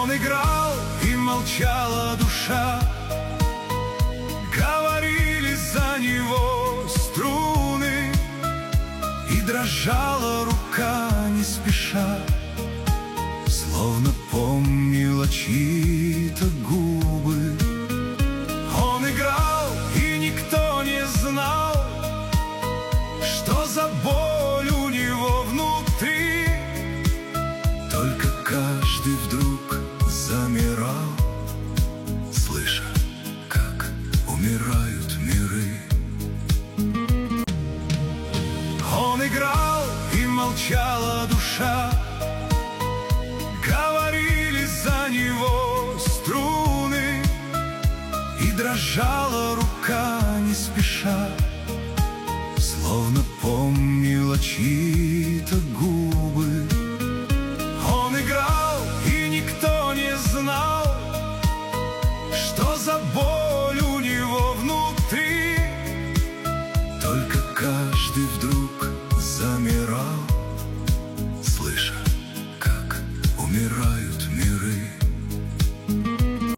Он играл, и молчала душа, говорили за него струны, и дрожала рука не спеша, словно помнила чьи-то губы. Он играл, и никто не знал, что за боль у него внутри. Только каждый вдруг замирал, слыша, как умирают миры. Он играл, и молчала душа, говорили за него струны, и дрожала рука не спеша, словно помнила чьи-то губы. Он играл, и никто не знал, что за боль у него внутри. Только каждый вдруг замер.